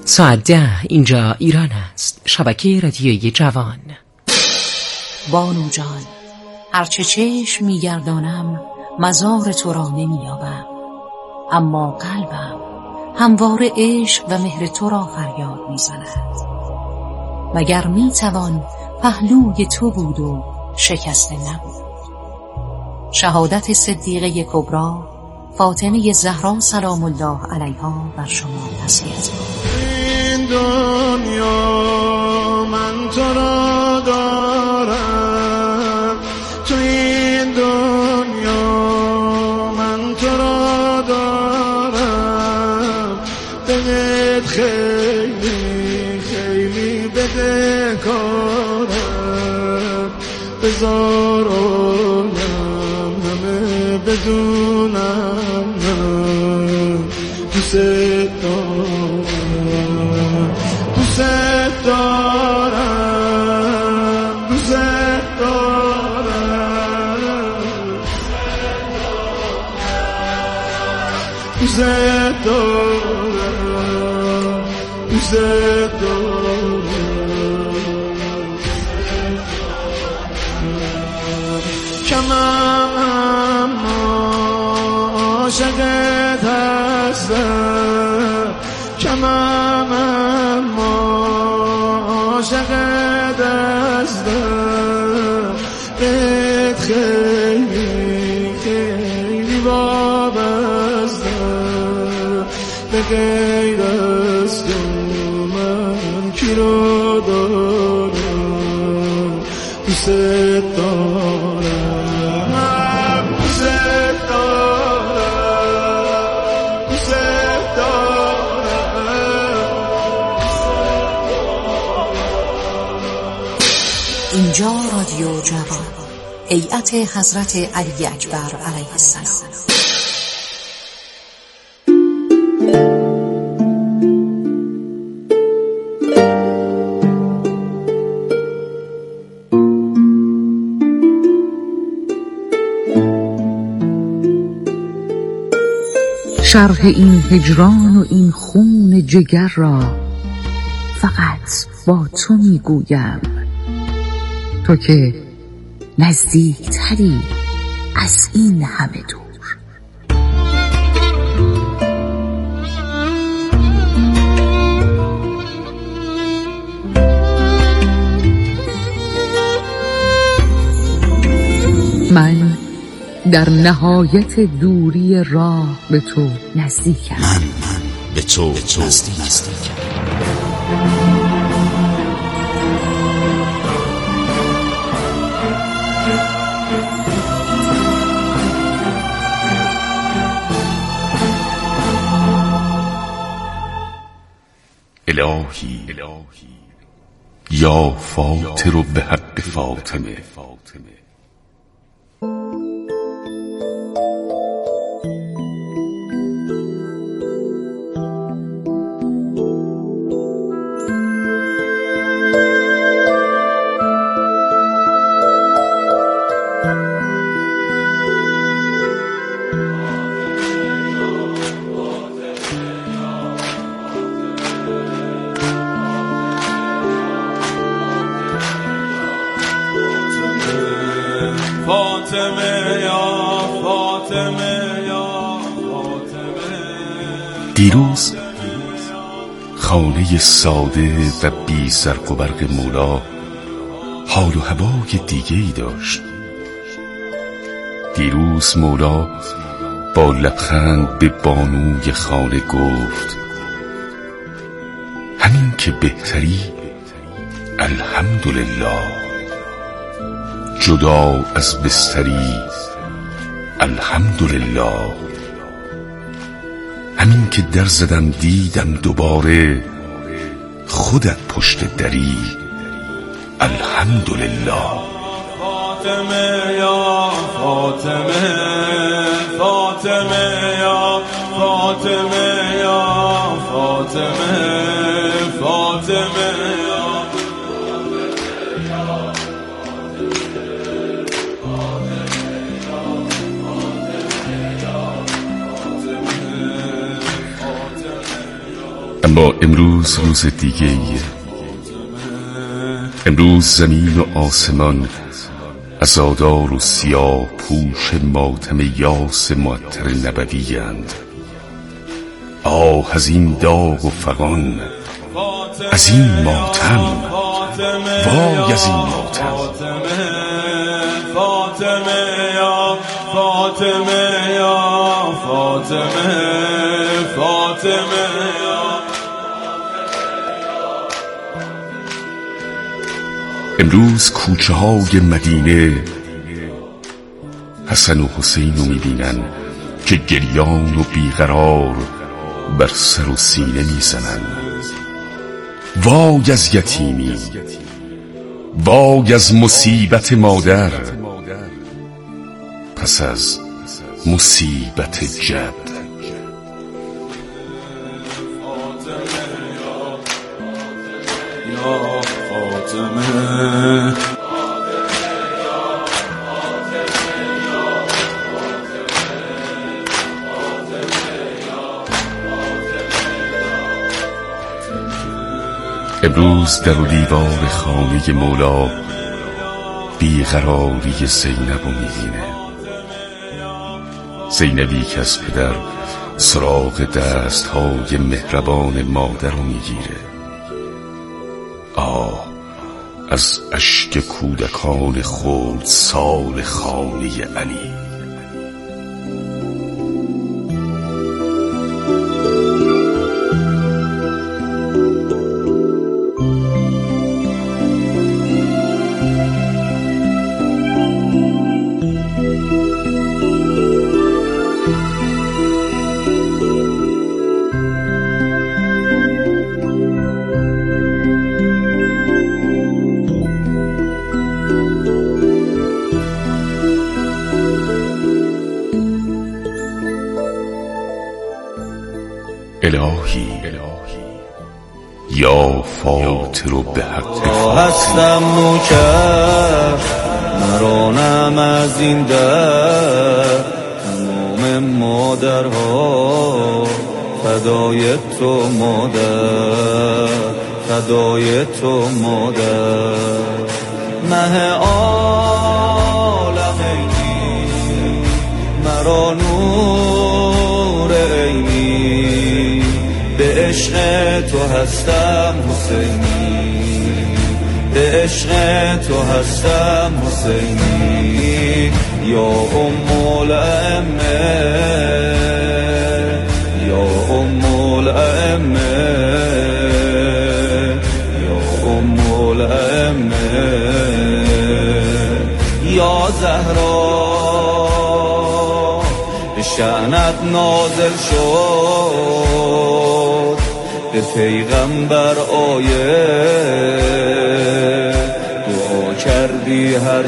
ساعت 10 اینجا ایران است. شبکه رادیویی جوان. بانو جان، هرچه چشم میگردانم مزار تو را نمییابم، اما قلبم همواره عشق و مهر تو را فریاد میزند. مگر میتوان پهلوی تو بود و شکسته نبود؟ شهادت صدیقه کبری فاطمه زهرا سلام الله علیها بر شما تسلیت باد. این دنیا من تو را دارم، تو این دنیا من تو را دارم، دلت خیلی خیلی بدهکارم، بذار آیم همه بدونم دوست دارم، دوست دارم، دوست دارم، دوست دارم، دوست دارم. کمم عاشقت هستم، کمم عاشقت هستم، بهت خیلی خیلی وابستم، به غیر از تو من کی رو دارم، دوست دارم، دوست دارم، دوست دارم. اینجا رادیو جوان، هیئت حضرت علی اکبر علیه السلام. شرح این هجران و این خون جگر را فقط با تو میگویم، تو که نزدیکتری از این همه دور. من در نهایت دوری راه به تو نزدیکم، من به تو نزدیکم. الهی یا فاطر به حق فاطمه، فاطمه یا فاطمه یا فاطمه. دیروز خانه ساده و بی زرق و برق مولا حال و هوای دیگه‌ای داشت. دیروز مولا با لبخند به بانوی خانه گفت همین که بهتری الحمدلله، جدا از بستری الحمدلله، همین که در زدم دیدم دوباره خودت پشت دری الحمدلله. فاطمه یا فاطمه، فاطمه یا فاطمه یا فاطمه، فاطمه یا اما امروز روز دیگه ایه. امروز زمین و آسمان عزادار و سیاه پوش ماتم یاس معطر نبوی اند. آه از این داغ و فغان، از این ماتم، وای از این ماتم. فاطمه یا فاطمه یا فاطمه، فاطمه یا. امروز کوچه های مدینه حسن و حسین رو میبینن که گریان و بیقرار بر سر و سینه میزنن. وای از یتیمی، وای از مصیبت مادر، پس از مصیبت جد. امروز در و دیوار خانه مولا بیقراری زینب رو میبینه. زینبی که از پدر سراغ دستهای مهربان مادر رو میگیره. آه از اشک کودکان خرد سال خانه علی. الهی یا فاطر و به حق هستم نوکر، مرانم از این در، تمام مادرها فدای تو مادر، فدای تو مادر. مه عالمینی مرا نور عینی، به عشق تو هستم حسینی، به عشق تو هستم حسینی. یا ام الائمه، یا ام الائمه، یا ام الائمه، یا زهرا به شأنت نازل شد، به پیغمبر آیه دعا کردی هر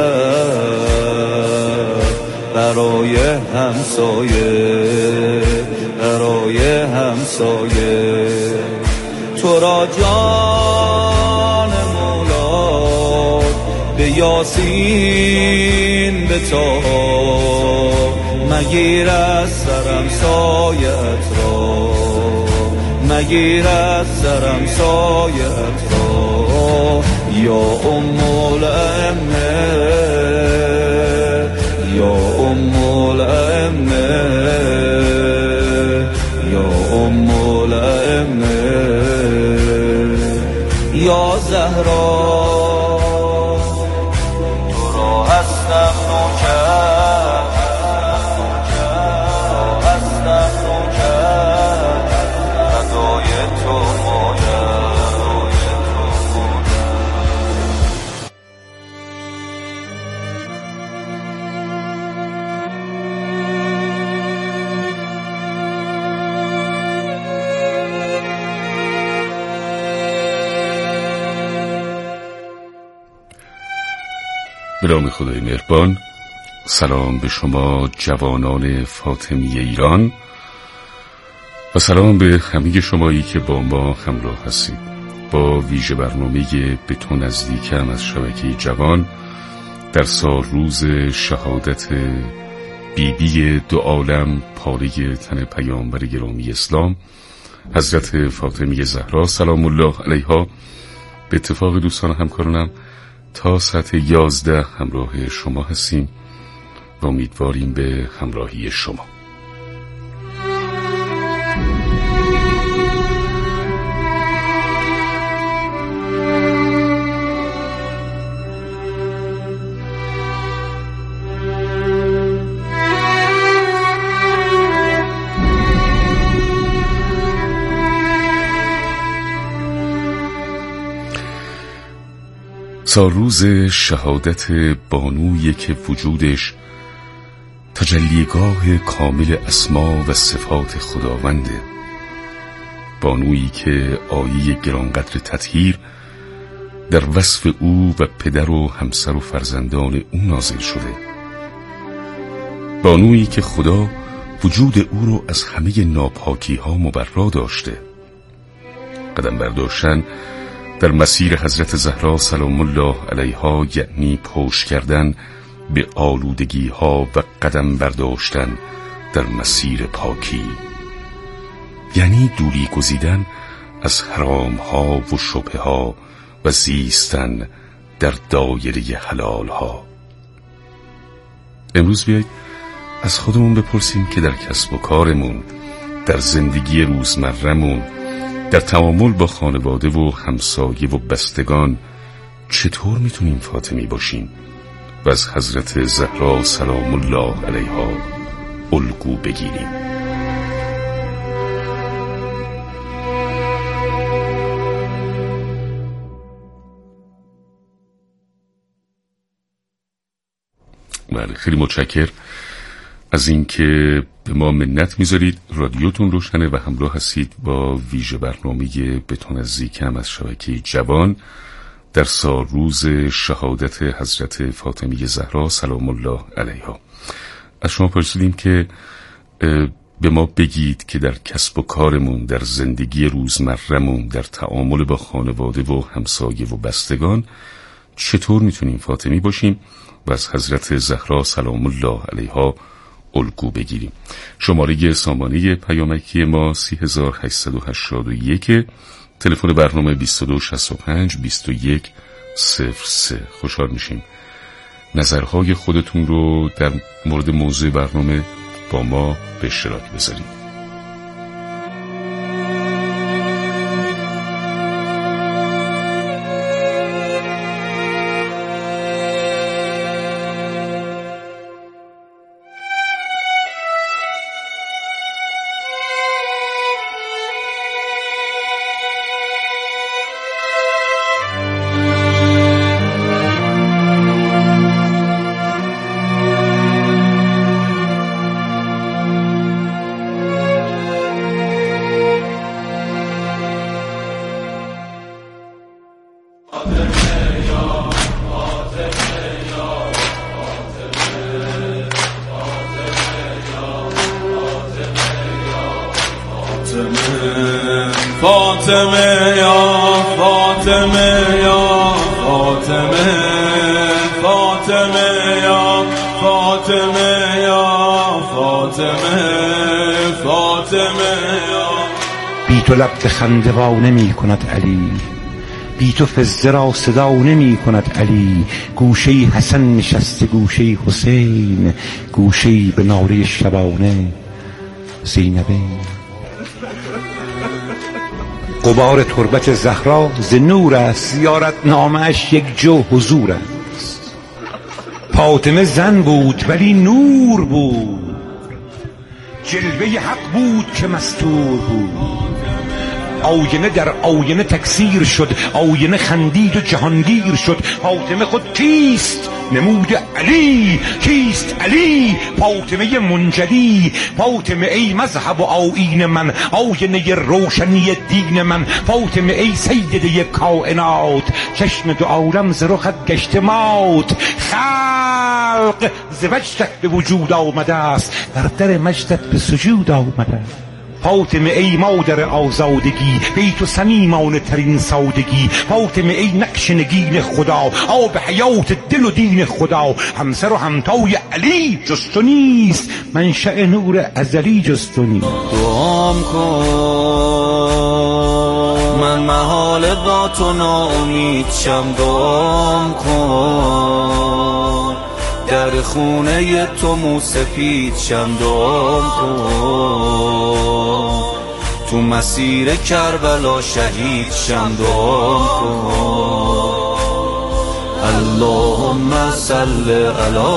شب برای همسایه، برای همسایه. تو را جان مولا به یاسین به طه، مگیر از سرم سایت را، مگیر از سرم سایت را. یا ام الائمه، یا ام الائمه، یا ام الائمه، یا زهرا تو را هستم نوکر، هستم نوکر، فدای تو مادر. به نام خدای مهربان. سلام به شما جوانان فاطمی ایران و سلام به همه شمایی که با ما همراه هستید با ویژه برنامه به تو نزدیکم از شبکه جوان در سال روز شهادت بیبی دو عالم، پاره تن پیامبر گرامی اسلام حضرت فاطمه زهرا سلام الله علیها به اتفاق دوستان و همکارانم تا ساعت 11 همراه شما هستیم و امیدواریم به همراهی شما. روز شهادت بانویی که وجودش تجلیگاه کامل اسما و صفات خداونده، بانویی که آیه گرانقدر تطهیر در وصف او و پدر و همسر و فرزندان او نازل شده، بانویی که خدا وجود او رو از همه ناپاکی ها مبرا داشته. قدم برداشتن در مسیر حضرت زهرا سلام الله علیها یعنی پشت کردن به آلودگی ها و قدم برداشتن در مسیر پاکی، یعنی دوری گزیدن از حرام ها و شبه ها و زیستن در دایره حلال ها. امروز بیایید از خودمون بپرسیم که در کسب و کارمون، در زندگی روزمره‌مون، در تعامل با خانواده و همسایه و بستگان چطور میتونیم فاطمی باشیم و از حضرت زهرا سلام الله علیها الگو بگیریم. بله، خیلی متشکر از اینکه به ما منت میذارید. رادیوتون روشنه و همراه هستید با ویژه برنامه بتون نزدیکم از شبکه جوان در روز شهادت حضرت فاطمه زهرا سلام الله علیها. از شما پرسیدیم که به ما بگید که در کسب و کارمون، در زندگی روزمره‌مون، در تعامل با خانواده و همسایه و بستگان چطور میتونیم فاطمی باشیم و از حضرت زهرا سلام الله علیها الگو بگیریم. شماره سامانه پیامکی ما 3881، تلفن برنامه 2265 2103. خوشحال میشیم نظرهای خودتون رو در مورد موضوع برنامه با ما به اشتراک بذارید. فاطمه یا فاطمه یا فاطمه، فاطمه یا فاطمه یا فاطمه، فاطمه یا. بی تو لب به خنده وا نمی کند علی، بی تو فزه را صدا نمی کند علی. گوشه حسن نشسته گوشه حسین، گوشه به ناله شبانه زینبین. غبار تربت زهرا ز نور است، زیارت نامش یک جو حضور است. فاطمه زن بود ولی نور بود، جلوه حق بود که مستور بود. آینه در آینه تکثیر شد، آینه خندید و جهانگیر شد. فاطمه خود کیست؟ نمود علی. کیست علی؟ فاطمه منجلی. فاطمه ای مذهب و آیین من، آینه روشنی دین من. فاطمه ای سیده کائنات، چشم دو عالم ز رخت گشته مات. خلق ز وجدت به وجود آمده است، بر در مجدت به سجود آمده است. فاطمه ای مادر آزادگی، ای تو صمیمانه ترین سادگی. فاطمه ای نقش نگین خدا، آب حیات دل و دین خدا. همسر و همتای علی جز تو نیست، منشأ نور ازلی جز تو نیست. دعام کن من محال با تو ناامید شم، دعام کن در خونه تو موسفید شم، دعام کن تو مسیر کربلا شهید شم، دعام کن. اللهم صل علی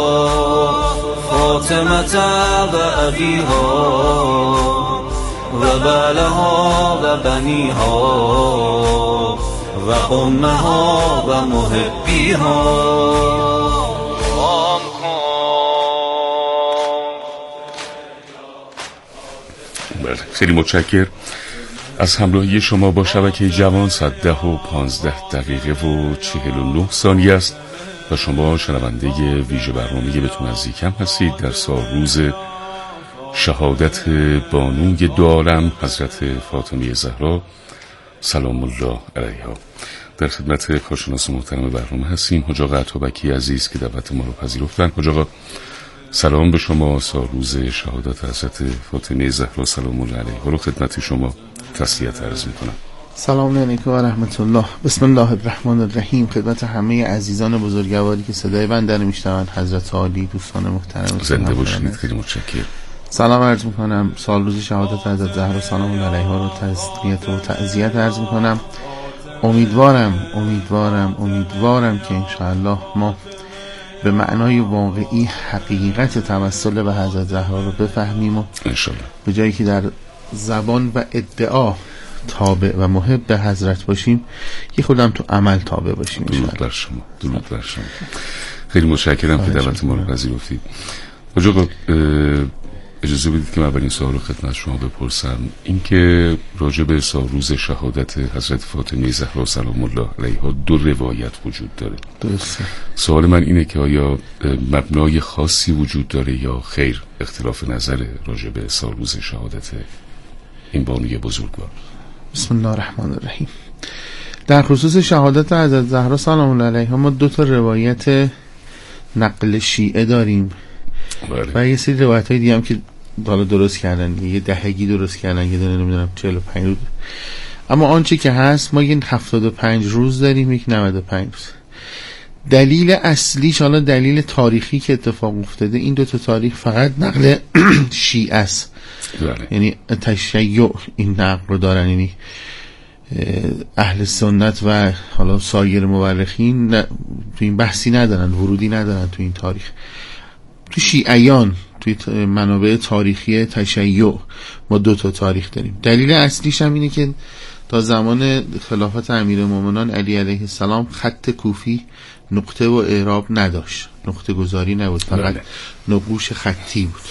فاطمه و ابیها و بعلها و بنیها و امها و محبیها. خیلی متشکر از همراهی شما با شبکه جوان. 10 و 15 دقیقه و 49 ثانیه است و شما شنونده ویژه برنامه به تو نزدیکم هستید در روز شهادت بانوی دو عالم حضرت فاطمه زهرا سلام الله علیها. در خدمت کارشناس محترم برنامه هستیم حاج آقا عطابکی عزیز که دعوت ما رو پذیرفتن. حاج آقا سلام به شما. روز شهادت حضرت فاطمه زهرا سلام الله علیها رو خدمت شما تسلیت عرض میکنم. سلام علیکم و رحمت الله. بسم الله الرحمن الرحیم. خدمت همه عزیزان بزرگواری که صدای بنده رو میشنوند، حضرت عالی، دوستان محترم زنده باشید. خیلی متشکرم. سلام عرض میکنم. روز شهادت حضرت زهرا سلام الله علیها رو تسلیت و تعزیت عرض میکنم. امیدوارم که انشاءالله ما به معنای واقعی حقیقت توسل به حضرت زهرا رو بفهمیم و انشاءالله به جایی که در زبان و ادعا تابع و محب به حضرت باشیم، یه خودم تو عمل تابع باشیم. درود بر شما. درود بر شما. خیلی متشکرم که دعوت ما رو پذیرفتید. حاج آقا اجازه بدید که من اولین سوال رو خدمت شما بپرسم، این که راجع به روز شهادت حضرت فاطمه زهرا سلام الله علیها دو روایت وجود داره. درسته. سوال من اینه که آیا مبنای خاصی وجود داره یا خیر اختلاف نظر راجع به روز شهادت این بانوی بزرگوار؟ بسم الله الرحمن الرحیم. در خصوص شهادت حضرت زهرا سلام الله علیها ما دو تا روایت نقل شیعه داریم و یه سری روایت های دیگه هم که حالا درست کردن، یه دهگی درست کردن، یه دونه نمیدونم 45 روز. اما آنچه که هست ما یه 75 روز داریم، یک 95 روز. دلیل اصلیش، حالا دلیل تاریخی که اتفاق افتاده، این دو تا تاریخ فقط نقل شیعه است. یعنی تشیع این نقل رو دارن، یعنی اهل سنت و حالا سایر مورخین تو این بحثی ندارن، ورودی ندارن تو این تاریخ. تو شیعیان، توی منابع تاریخی تشیع ما دو تا تاریخ داریم. دلیل اصلیش هم اینه که تا زمان خلافت امیرالمومنین علی علیه السلام خط کوفی نقطه و اعراب نداشت، نقطه گذاری نبود، فقط نقوش خطی بود.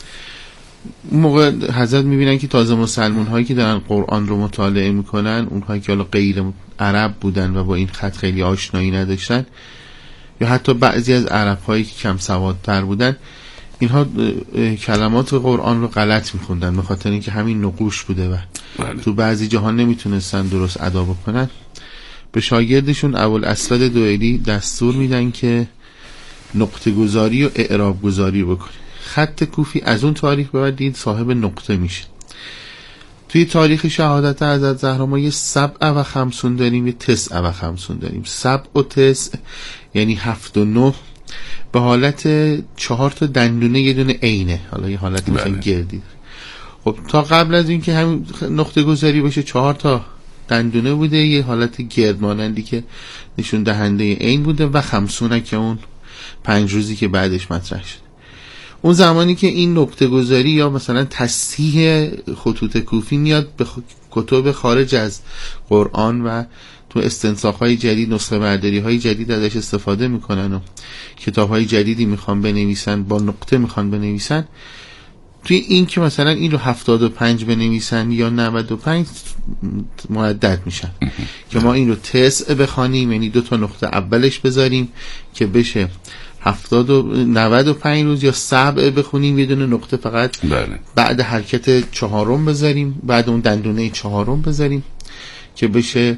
اون موقع حضرت میبینن که تازه مسلمان هایی که دارن قرآن رو مطالعه میکنن، اونهایی که حالا غیر عرب بودن و با این خط خیلی آشنایی نداشتن، یا حتی بعضی از عرب هایی که کم سوادتر بودن، اینها کلمات قرآن رو غلط میخوندن به خاطر اینکه همین نقوش بوده و تو بعضی جاها نمیتونستن درست ادا بکنن. به شاگردشون ابوالاسود دوئیلی دستور میدن که نقطه گذاری و اعراب گذاری بکنه. خط کوفی از اون تاریخ به بعد دید صاحب نقطه میشه. توی تاریخ شهادت حضرت زهرا ما یه 7 و 50 داریم، یه 9 و 50 داریم. 7 و 9 یعنی 7 و 9 به حالت 4 تا دندونه یه دونه عینه، حالا یه حالت مثلا گردی. خب تا قبل از این که همین نقطه گذاری باشه 4 تا دندونه بوده، یه حالت گرد مانندی که نشون دهنده عین بوده، و 50 که اون 5 روزی که بعدش مطرح شد. اون زمانی که این نقطه گذاری یا مثلا تصحیح خطوط کوفی میاد به کتب خارج از قرآن و تو استنساخ‌های جدید، نسخه برداری‌های جدید ازش استفاده میکنن و کتاب‌های جدیدی میخوان بنویسن، با نقطه میخوان بنویسن. توی این که مثلا این رو 75 بنویسن یا 95 مردد میشن که ما این رو 9 بخوانیم، یعنی 2 تا نقطه اولش بذاریم که بشه 95 روز یا 7 بخونیم، یه دونه نقطه فقط بعد حرکت 4 بذاریم، بعد اون دندونه 4 بذاریم که بشه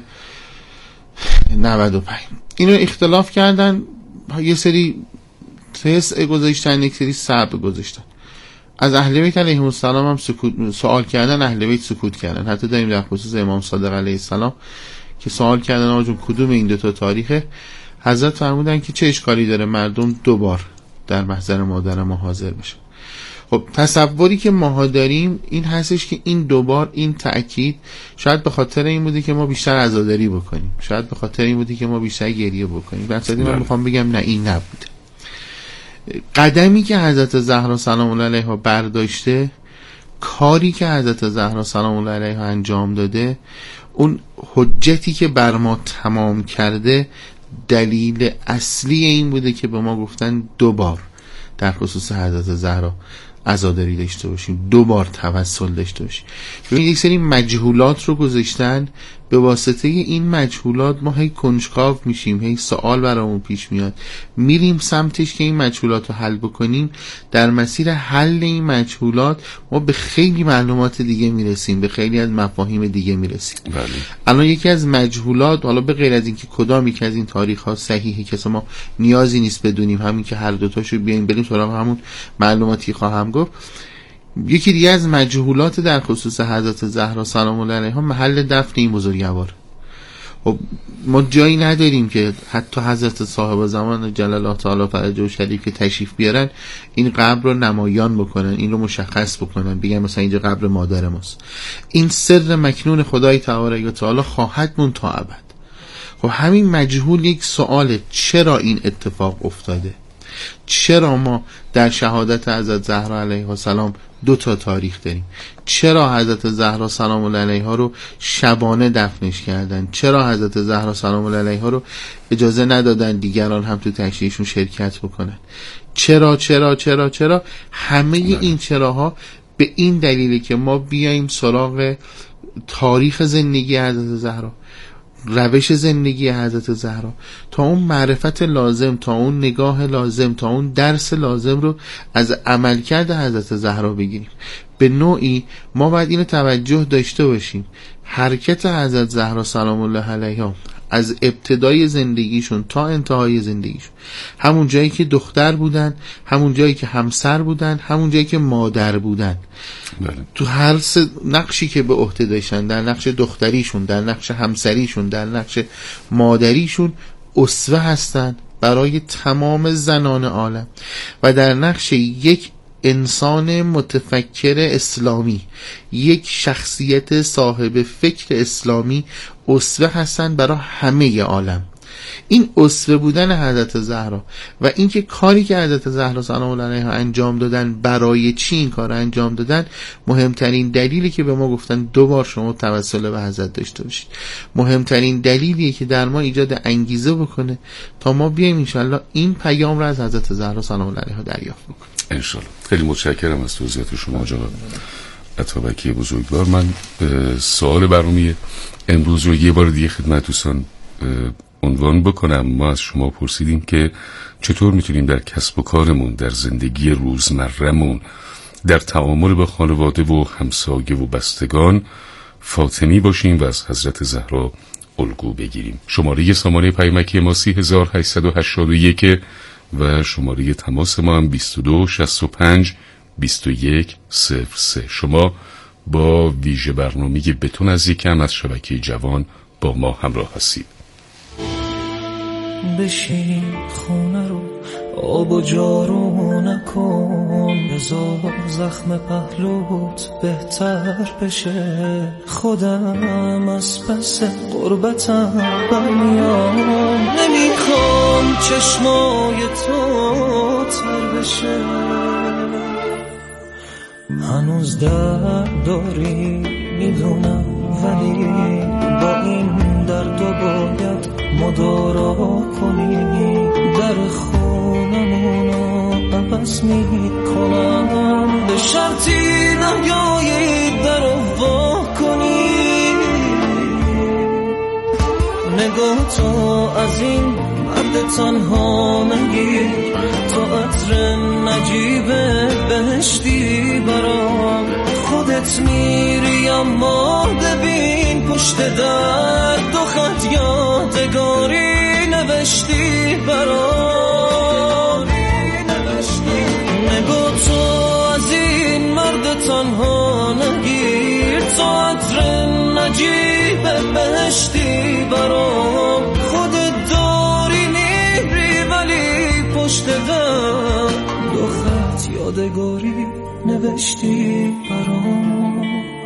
95. اینو اختلاف کردن، یه سری 9 گذاشتن، یک سری 7 گذاشتن. از اهل بیت علیهم السلام هم سوال کردن، اهل بیت سکوت کردن. حتی داریم در خصوص امام صادق علیه السلام که سوال کردن آقا کدوم این 2 تاریخه، حضرت فرمودن که چه اشکالی داره مردم 2 بار در محضر مادر ما حاضر بشن. خب تصوری که ما داریم این هستش که این 2 بار، این تأکید شاید به خاطر این بوده که ما بیشتر عزاداری بکنیم، شاید به خاطر این بوده که ما بیشتر گریه بکنیم. بنابراین من میخوام بگم نه، این نبوده. قدمی که حضرت زهرا سلام الله علیها برداشته، کاری که حضرت زهرا سلام الله علیها انجام داده، اون حجتی که بر ما تمام کرده، دلیل اصلی این بوده که به ما گفتن 2 بار در خصوص حضرت زهرا عزاداری داشته باشیم، 2 بار توسل داشته باشیم. ببینید یک سری مجهولات رو گذاشتن، به واسطه این مجهولات ما هی کنجکاو میشیم، هی سوال برامون پیش میاد، میریم سمتش که این مجهولات رو حل بکنیم. در مسیر حل این مجهولات ما به خیلی معلومات دیگه میرسیم، به خیلی از مفاهیم دیگه میرسیم. الان یکی از مجهولات، حالا به غیر از این که کدام یکی از این تاریخ ها صحیحه که ما نیازی نیست بدونیم، همین که هر دوتاشو بیایم بریم سراغ همون معلوماتی خواهم گفت. یکی دیگه از مجهولات در خصوص حضرت زهرا سلام الله علیها محل دفن این بزرگوار. خب ما جایی نداریم که حتی حضرت صاحب زمان جل الله تعالی فرجه و شریف که تشریف بیارن این قبر رو نمایان بکنن، این رو مشخص بکنن، بگن مثلا اینجا قبر مادر ماست. این سر مکنون خدای تبارک و تعالی خواهد موند تا ابد. خب همین مجهول یک سواله، چرا این اتفاق افتاده؟ چرا ما در شهادت حضرت زهرا علیها السلام 2 تاریخ داریم؟ چرا حضرت زهرا سلام الله علیها رو شبانه دفنش کردن؟ چرا حضرت زهرا سلام الله علیها رو اجازه ندادن دیگران هم تو تشییعشون شرکت بکنن؟ چرا همه این چراها به این دلیله که ما بیاییم سراغ تاریخ زندگی حضرت زهرا، روش زندگی حضرت زهرا، تا اون معرفت لازم، تا اون نگاه لازم، تا اون درس لازم رو از عملکرد حضرت زهرا بگیریم. به نوعی ما باید اینو توجه داشته باشیم، حرکت حضرت زهرا سلام الله علیها از ابتدای زندگیشون تا انتهای زندگیشون، همون جایی که دختر بودن، همون جایی که همسر بودن، همون جایی که مادر بودن، تو هر نقشی که به عهده داشتن، در نقش دختریشون، در نقش همسریشون، در نقش مادریشون، اسوه هستن برای تمام زنان عالم و در نقش یک انسان متفکر اسلامی، یک شخصیت صاحب فکر اسلامی اسوه هستن برای همه عالم. این اسوه بودن حضرت زهرا و اینکه کاری که حضرت زهرا سلام الله علیها انجام دادن، برای چی این کار انجام دادن، مهمترین دلیلی که به ما گفتن 2 بار شما توسل به حضرت داشته باشید، مهمترین دلیلیه که در ما ایجاد انگیزه بکنه تا ما بیایم انشالله این پیام رو از حضرت زهرا سلام الله علیها دریافت بکنیم انشالله. خیلی متشکرم از توضیحات شما جناب عطابکی بزرگوار. من سوال برنامه امروز رو یه بار دیگه خدمت دوستان عنوان بکنم. ما از شما پرسیدیم که چطور میتونیم در کسب و کارمون، در زندگی روزمره‌مون، در تعامل با خانواده و همسایه و بستگان فاطمی باشیم و از حضرت زهرا الگو بگیریم. شماره سامانه پیامکی ما 3881 و شماره تماس ما هم 22 65 21 03. شما با ویژه برنامه بتون از یکم از شبکه جوان با ما همراه هستید. بشین خونه رو آب و جارو نکن، بذار زخم پهلوت بهتر بشه. خودم از پس غربتم برمیام، نمیخوام چشمای تو تر بشه. هنوز درد داری میدونم، ولی با این درد باید مدارا کنی. در خونمونو عوض میکنم، به شرطی نیایی در وا کنی. نگاه تو از این مرد تنها نگیر، تو عطر نجیب بهشتی برام. خودت میری اما ببین پشت در دو خط یادگاری نوشتی برام. نگو تو از این مرد تنها نگیر، تو عطر نجیب بهشتی برام. خودت داری میری ولی پشت در دو خط یادگاری نوشتی برام.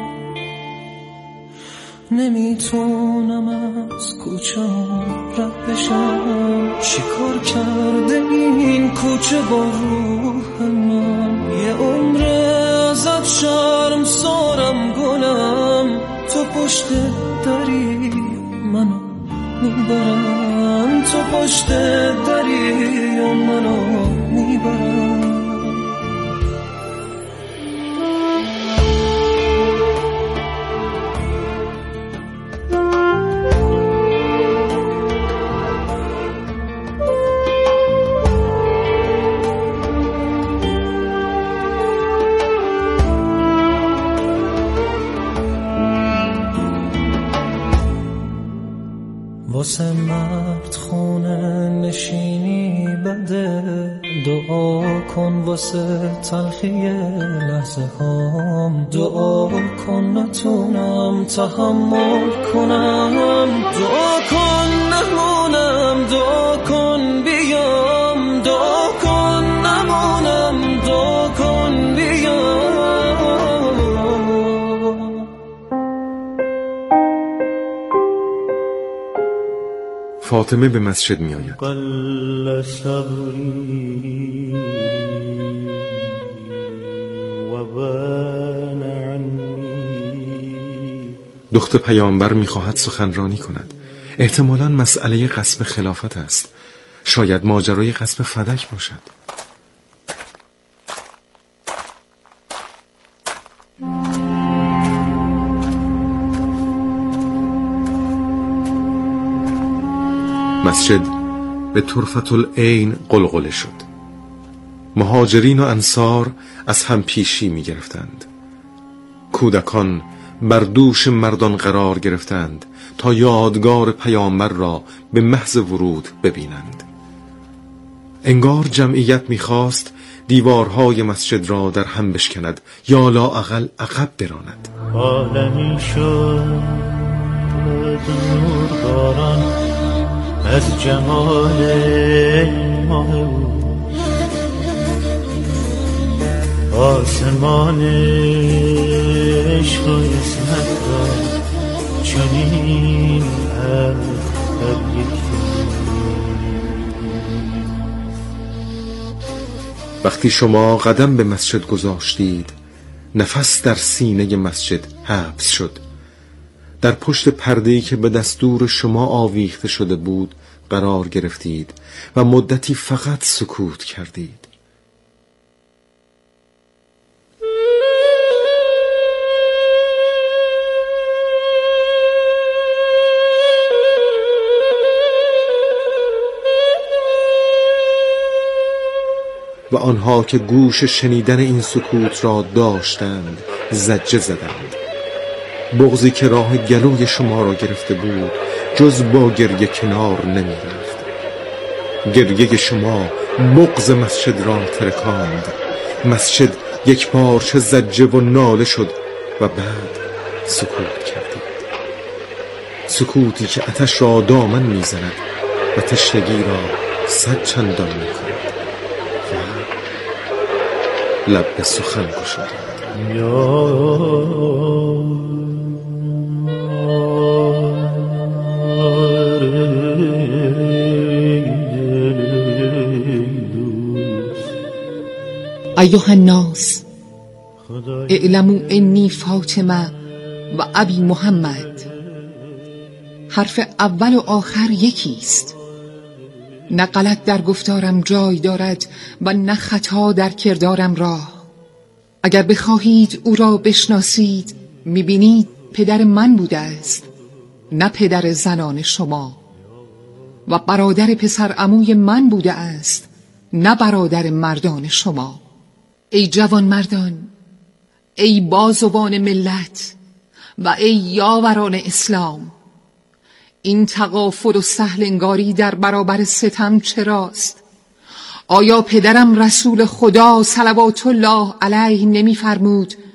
نمیتونم از کوچه رد بشم، چیکار کرده این کوچه با روح من. یه عمر ازت شرم سارم گلم، تو پشت دری منو میبرم، تو پشت دری منو میبرم. واسه مرد خونه نشینی بده، دعا کن واسه تلخی لحظه هام. دعا کن نتونم تحمل کنم، دعا کن نمونم، دعا کن بیام، دعا کن نمونم، دعا کن بیام. فاطمه به مسجد می آید. دختر پیامبر می خواهد سخنرانی کند. احتمالاً مسئله غصب خلافت است. شاید ماجرای غصب فدک باشد. مسجد به طرفة العین قلقله شد. مهاجرین و انصار از هم پیشی می گرفتند. کودکان بر دوش مردان قرار گرفتند تا یادگار پیامبر را به محض ورود ببینند. انگار جمعیت می خواست دیوارهای مسجد را در هم بشکند یا لااقل عقب براند. عالمی شد نور باران از جمال ماه او، آسمان عشق و عصمت را چنین هر یکی. وقتی شما قدم به مسجد گذاشتید، نفس در سینه مسجد حبس شد. در پشت پرده‌ای که به دستور شما آویخته شده بود قرار گرفتید و مدتی فقط سکوت کردید. و آنها که گوش شنیدن این سکوت را داشتند زجه زدند. بغضی که راه گلوی شما را گرفته بود جز با گریه کنار نمی رفت. گریه شما بغض مسجد را ترکاند. مسجد یک پارچه زجه و ناله شد و بعد سکوت کردید. سکوتی که آتش را دامن می زند و تشنگی را 100 چندان می کند و لب به سخن گشود. ایها الناس اعلموا انی فاطمه و ابی محمد. حرف اول و آخر یکی است. نه غلط در گفتارم جای دارد و نه خطا در کردارم راه. اگر بخواهید او را بشناسید میبینید پدر من بوده است، نه پدر زنان شما. و برادر پسر عموی من بوده است، نه برادر مردان شما. ای جوان مردان، ای بازوان ملت و ای یاوران اسلام، این تغافل و سهل انگاری در برابر ستم چراست؟ آیا پدرم رسول خدا صلوات الله علیه نمی‌فرمود